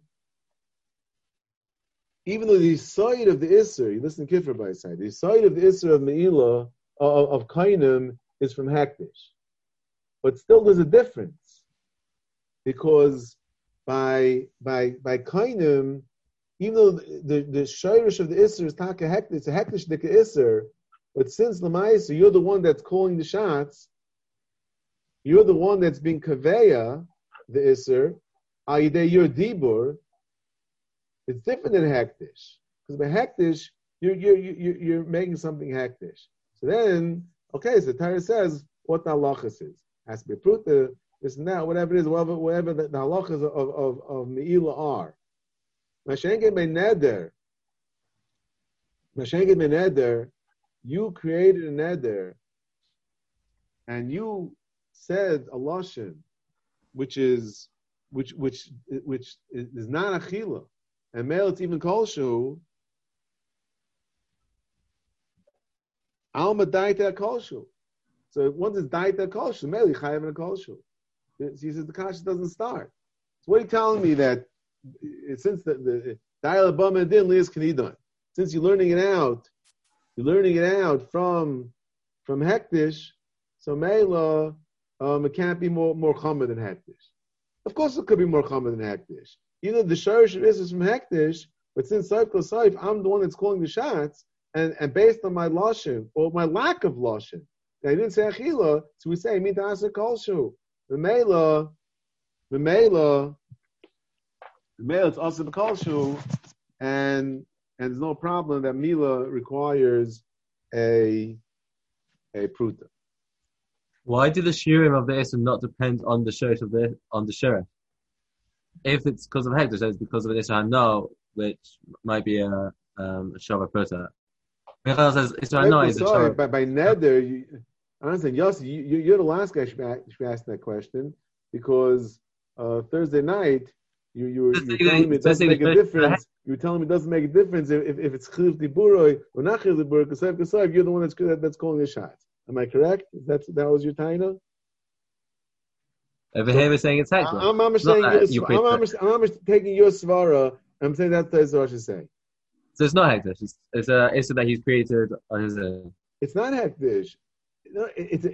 [SPEAKER 1] even though the side of the Isser, you listen to Kiffer by side, the side of the Isser of Meila, of Kainim, is from Hektish. But still there's a difference. Because by Kainim, even though the Shirish of the Isser is Taka Hektish, it's a Hektish Dika Isser, but since Lamaisa, you're the one that's calling the shots, you're the one that's being Kaveya, the Isser, Ayideh, your Dibur, it's different than hektish, because by hektish you're making something hektish. So then, okay, so the Torah says what the halachas is. Has to be pruta, this and that, whatever it is, whatever the halachas of meila are. Mashenke ben neder, you created a neder, and you said a lashon, which is not achila. And male, it's even kolshu. Alma daita kolshu. So once it's daita kolshu, male, you chayav in a kolshu. He says the kasha doesn't start. So what are you telling me that since the daila bama din lias kanidon, since you're learning it out from hektish, so mela it can't be more common than hektish. Of course, it could be more common than hektish. Either the sharish is from hektish, but since saif kol saif, I'm the one that's calling the shots, and based on my lashon or my lack of lashon, I didn't say achila, so we say mita asa kolshu. The mela, it's also kolshu, and there's no problem that mila requires a pruta.
[SPEAKER 2] Why do the shirim of the Ism not depend on the shirish on the shirah? If it's because of hektish, it's because of an Isra no, which might be a Shabbat Pruta. Michal says Isra no is a Shabbat.
[SPEAKER 1] By neder, I understand. Yossi, you're the last guy should ask that question, because Thursday night you were telling me it doesn't make a difference. You were telling me it doesn't make a difference if it's chiv diburoi or not chiv diburoi. Kasav, you're the one that's calling the shots. Am I correct? That was your taina?
[SPEAKER 2] Over here we're saying it's hektish.
[SPEAKER 1] I'm taking your svara. I'm saying that's what I should say.
[SPEAKER 2] So it's not hektish. It's a Isra that he's created on his own.
[SPEAKER 1] It's not hektish. It's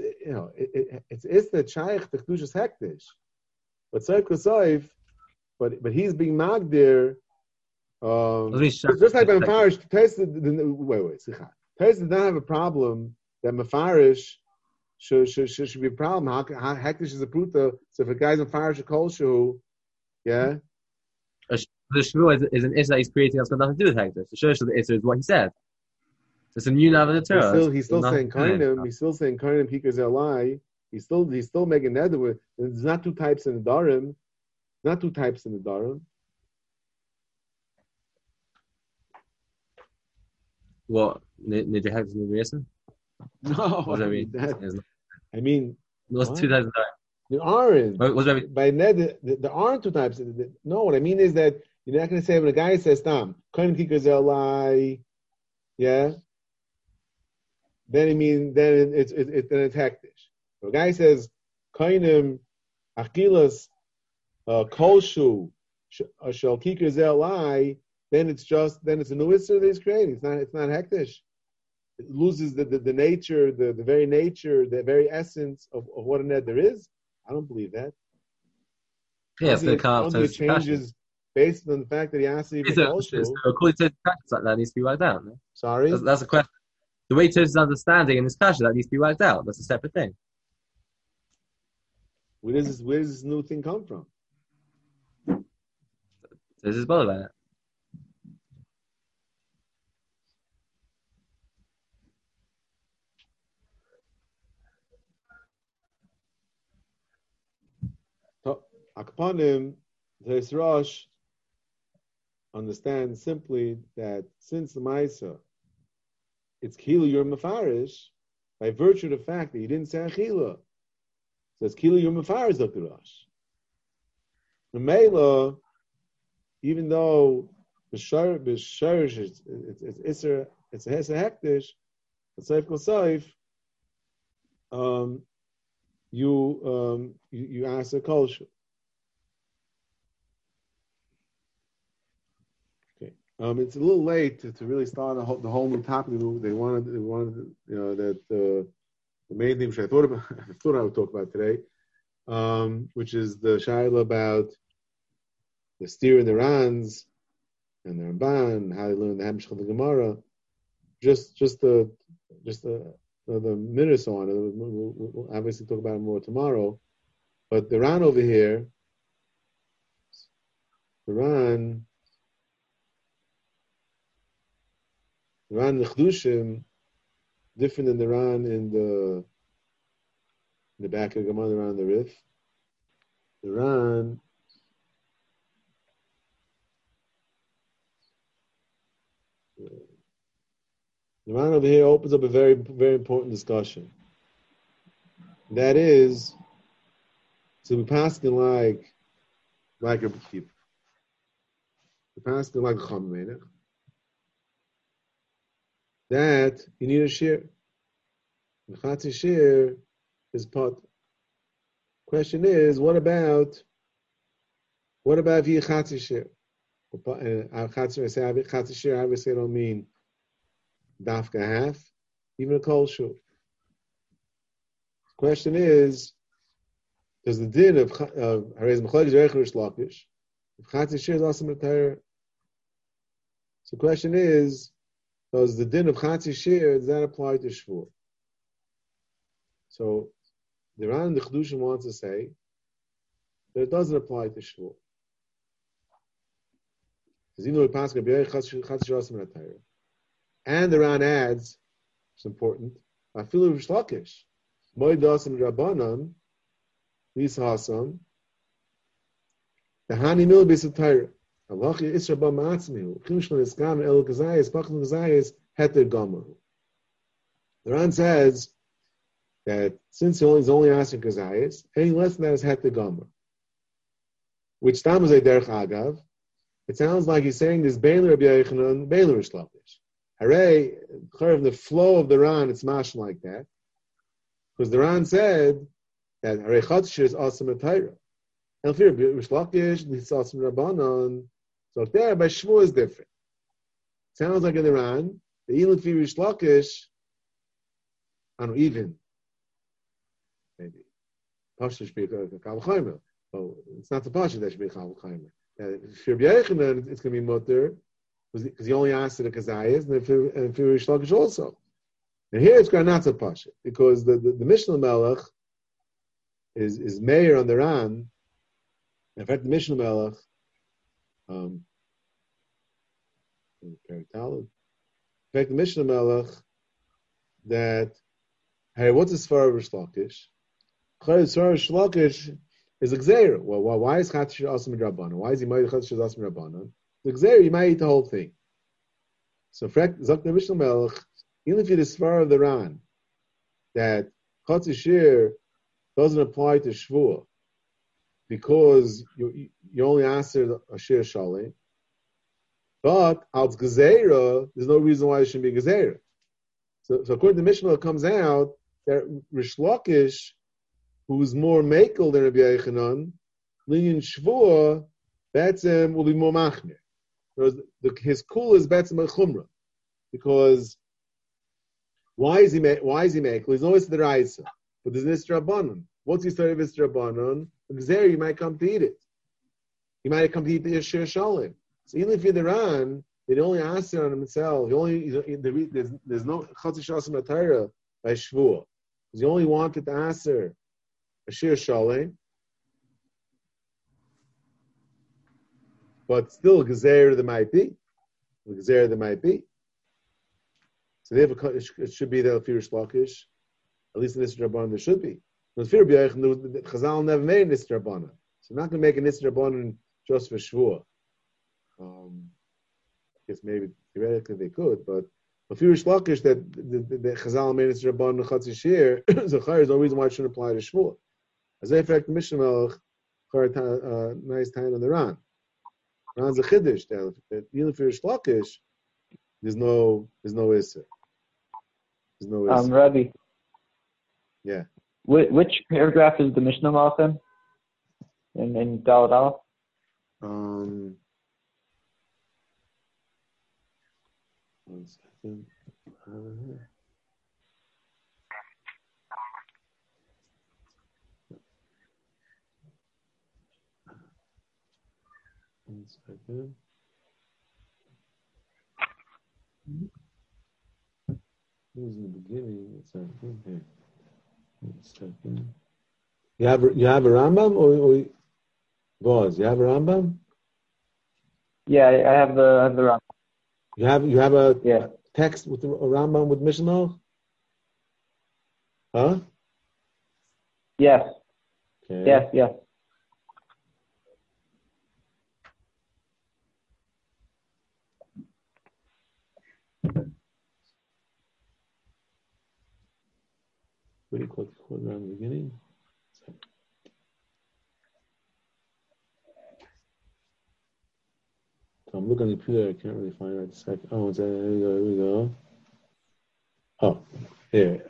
[SPEAKER 1] the shaykh the kedushas hektish. But saif kosaif, but he's being magdir. Just like by mafarish, Tais did not have a problem that mafarish should be a problem. How hektish is a pruta? So if a guy's mafarish a kolshu, yeah.
[SPEAKER 2] The shvu is an Isra that he's creating that's got nothing to do with hektish. The shurish of the Isra is what he said. So it's a new nav in the Torah.
[SPEAKER 1] He's still saying kainim. He's still saying kainim hikar zelai. He's still making neder with. There's not two types in the darim. Not two types in the darim.
[SPEAKER 2] What? Nid you have to Isra?
[SPEAKER 1] No.
[SPEAKER 2] What does that mean?
[SPEAKER 1] I mean,
[SPEAKER 2] what's 2009?
[SPEAKER 1] There aren't.
[SPEAKER 2] What does that mean?
[SPEAKER 1] By neder, there aren't two types. No, what I mean is that you're not going to say when a guy says tam kainim hikar zelai, yeah. Then it's hektish. If a guy says kainim achilas kolshu shel kikar zelai, then it's a new Isra that he's creating. It's not hektish. It loses the nature, the very nature, the very essence of what a neder is. I don't believe that.
[SPEAKER 2] Yes, it
[SPEAKER 1] changes based on the fact that he asked you to kolshu.
[SPEAKER 2] According to practice like that, needs to be wiped out. No?
[SPEAKER 1] Sorry,
[SPEAKER 2] that's a question. The way Tosis is understanding in this kasha, that needs to be worked out. That's a separate thing.
[SPEAKER 1] Where does this new thing come from?
[SPEAKER 2] Tosis is bothered by that.
[SPEAKER 1] Akpanim, the Rosh understands simply that since the Maisa, it's Kila Yom Mefarish, by virtue of the fact that he didn't say Achila. So it's Kila Yom Mefarish Dr. Rosh. The Mela, even though it's Isser, it's a Hesa Hektish, it's Seif Kol Seif, you ask a Kolshu. It's a little late to really start the whole new topic. They wanted, that the main thing which I thought I would talk about today, which is the shaila about the steer and the Rans and the Ramban, how they learn the Hamshach of the Gemara. Just the minute or so on. We'll obviously talk about it more tomorrow. But the Ran over here, the Ran Nechdushim, different than the Ran in the back of the Gemara, the Ran the Rif. The Ran over here opens up a very, very important discussion. That is, so we pass it like a keep. We pass it like a Chum that you need a shear. The Chatzi shear is pot. Question is, what about via Chatzi shear? Chatzi shear, obviously I don't mean dafka half, even a kol shul. Question is, does the din of Harez Mechlekes Reish Rish Lakish, if Chatzi shear is also Matayr? So the question is, does the din of Chatzi shear, does that apply to Shvuah? So the Ran the Chedushim wants to say that it doesn't apply to Shvuah. And the Ran adds, it's important, Afilu Rish Lakish, Moed Dasim Rabbanan, Lisa Hasam, the Hani Mil B'Satayr. Allah Isra Ba Ma'atzmihu, Chimshlan Iskam El Gazayas, Bachlan Gazayas, Heter Gomahu. The Ran says that since he's only asking Gazayas, any less than that is Heter Gomer. Which Tam is a Derech Agav. It sounds like he's saying this Beiler Rabbi Yochanan, Beiler Rish Lakish. Hooray, the flow of the Ran, it's mash like that. Because the Ran said that Hooray Chatshir is awesome at Torah. And if you're Rish Lakish, it's awesome Rabbanon. So there, by Shmuel is different. Sounds like in the Ran, the even for Rish Lakish, I don't know, even, maybe. Pasha should be a Kal Chaimer. Well, it's not the Pasha that should be a Kal Chaimer. If you're B'Yechanan, it's going to be Mutter, because he only asked the Kazayas, and if you're Rish Lakish also. And here it's not a Pasha, because the Mishnah Melech is mayor on the Ran. In fact, the Mishnah Melech, in fact, the Mishnah Melech, that, hey, what's the Sfar of Rish Lakish? The Sfar of Rish Lakish is a Gzeir. Well, why is Chatshir Asam Rabbanon? Why is he made Chatshir Asam Rabbanon? The Gzeir, you might eat the whole thing. So, in fact, Zok the Mishnah Melech, even if you're the Sfar of the Ran, that Chatshir doesn't apply to Shvuah, because you only answer a shir shali, but als gezeira, there's no reason why it shouldn't be gezeira. So according to Mishnah, it comes out that Rish Lakish, who's more makel than Rabbi Yochanan, linyan shvuah, Betzim will be more machmir. His kul is Betzim a chumrah, because why is he makel? He's always the Raisa, but there's an Isra. What's the story of Isra? Because there you might come to eat it. You might come to eat the Yashir Shalim. So even if you're the Ran, they only answer on himself. There's no Chatzi Shasim Atayra by Shvuah. He only wanted to answer a Shir Shalem, but still Gezer there might be. Gezer there might be. So therefore, it should be the Firish Lakish. At least in this Rabbanan there should be. The Chazal never made a Nisr Rabbanan. So I'm not going to make a Nisr Rabbanan just for Shvuah. I guess maybe theoretically they could, but if you Lakish that the Chazal made Nisr Rabbanan Chatzi Shir, Zachar is no reason why it shouldn't apply to Shvuah. As a fact, the Mishnah Melech, nice time on the Ran. Ran's a Chiddush that even for Lakish, there's no Isser. There's no Isser.
[SPEAKER 4] Rabbi.
[SPEAKER 1] Yeah.
[SPEAKER 4] Which paragraph is the Mishnah Malachim in Daled Aleph?
[SPEAKER 1] 1 second. 1 second. It was in the beginning. It's not in here. 1 second. You have a Rambam or Boaz? You have a Rambam?
[SPEAKER 4] Yeah, I have the Rambam.
[SPEAKER 1] You have a text with a Rambam with Mishnah? Huh?
[SPEAKER 4] Yes.
[SPEAKER 1] Okay.
[SPEAKER 4] Yes.
[SPEAKER 1] What do you call it? Quarter around the beginning? So I'm looking at the computer. I can't really find it right this second. Oh, there we go. Oh, here.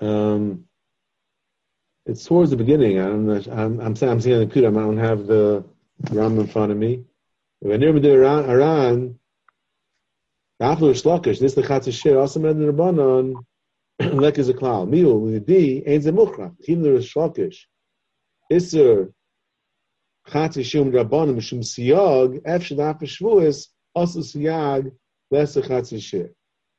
[SPEAKER 1] It's towards the beginning. I'm seeing on the computer. I don't have the Ram in front of me. When you did Aran, after Shlakish, this the Chatzi Shir, also made the Rabbanon, like is a cloud. Miul, with the D, ain't the Mukhra. Even there is Shlakish. Isser, Chatzi Shum Rabbanon, Mishum Siyag, F Shadaf Shvuis, also Siyag, less the Chatzi Shir.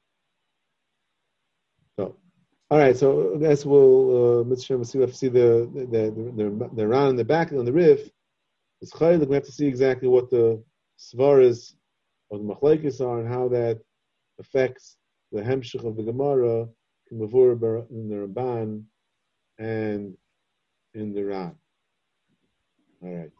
[SPEAKER 1] So, all right, so I guess we'll, Mr. Shem, we'll see the Ran in the back on the Rif. It's Chaylik, we have to see exactly what the Svaras or the Machlekes are and how that affects the Hemshech of the Gemara in the Ramban and in the Ran. All right.